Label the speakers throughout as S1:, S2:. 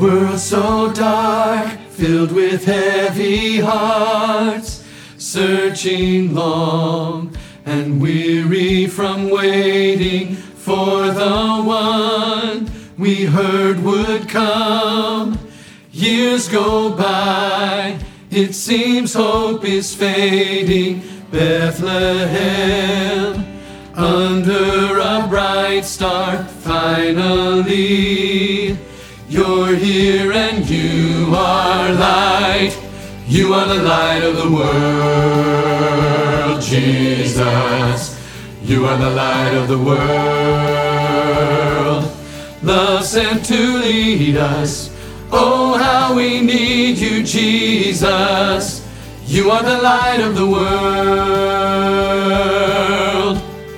S1: World so dark, filled with heavy hearts, searching long and weary from waiting for the one we heard would come. Years go by, it seems hope is fading. Bethlehem, under a bright star, finally you're here and you are light. You are the light of the world, Jesus. You are the light of the world. Love sent to lead us. Oh, how we need you, Jesus. You are the light of the world.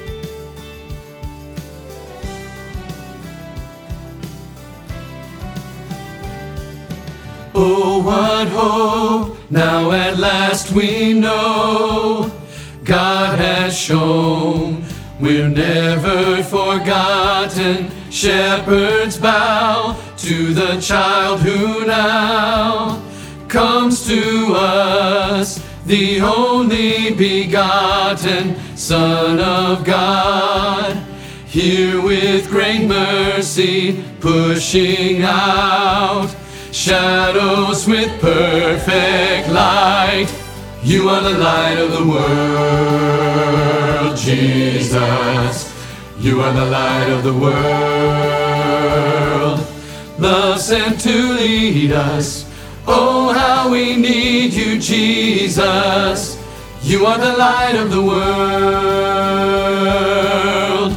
S1: Oh, what hope, now at last we know. God has shown we're never forgotten. Shepherds bow to the child who now comes to us, the only begotten Son of God. Here with great mercy, pushing out shadows with perfect light. You are the light of the world, Jesus. You are the light of the world. Love sent to lead us. Oh, how we need you, Jesus. You are the light of the world.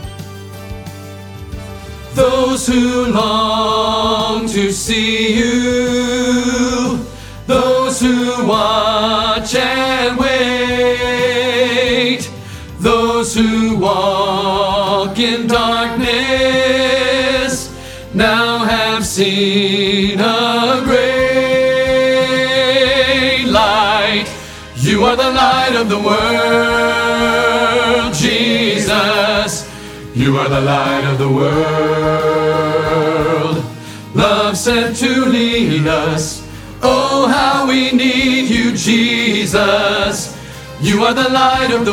S1: Those who long to see you, those who watch and wait, those who walk in darkness, now have seen a great light. You are the light of the world, Jesus. You are the light of the world. Love sent to lead us. Oh, how we need you, Jesus. You are the light of the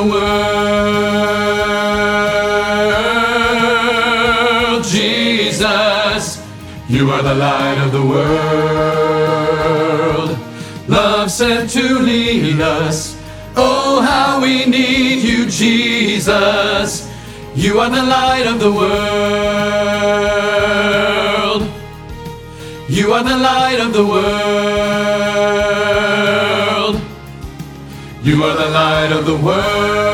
S1: world, Jesus. You are the light of the world. Love sent to lead us. Oh, how we need you, Jesus. You are the light of the world. You are the light of the world. You are the light of the world.